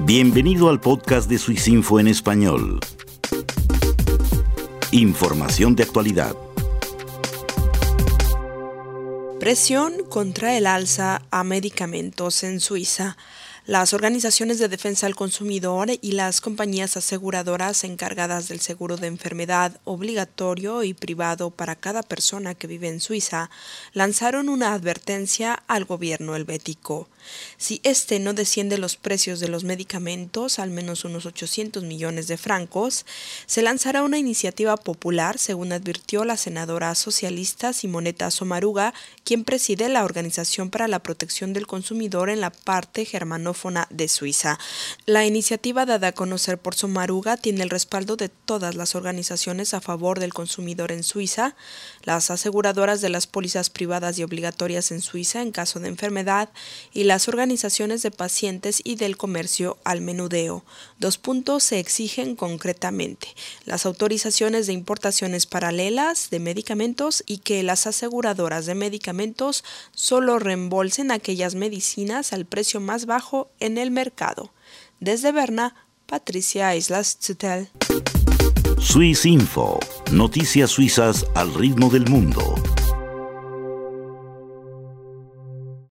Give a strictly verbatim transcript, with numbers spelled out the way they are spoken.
Bienvenido al podcast de Swissinfo en español. Información de actualidad. Presión contra el alza a medicamentos en Suiza. Las organizaciones de defensa al consumidor y las compañías aseguradoras encargadas del seguro de enfermedad obligatorio y privado para cada persona que vive en Suiza lanzaron una advertencia al gobierno helvético. Si éste no desciende los precios de los medicamentos, al menos unos ochocientos millones de francos, se lanzará una iniciativa popular, según advirtió la senadora socialista Simonetta Sommaruga, quien preside la Organización para la Protección del Consumidor en la parte germanófona de Suiza. La iniciativa dada a conocer por Sommaruga tiene el respaldo de todas las organizaciones a favor del consumidor en Suiza, las aseguradoras de las pólizas privadas y obligatorias en Suiza en caso de enfermedad y las las organizaciones de pacientes y del comercio al menudeo. Dos puntos se exigen concretamente: las autorizaciones de importaciones paralelas de medicamentos y que las aseguradoras de medicamentos solo reembolsen aquellas medicinas al precio más bajo en el mercado. Desde Berna, Patricia Islas-Zutel. Swissinfo, noticias suizas al ritmo del mundo.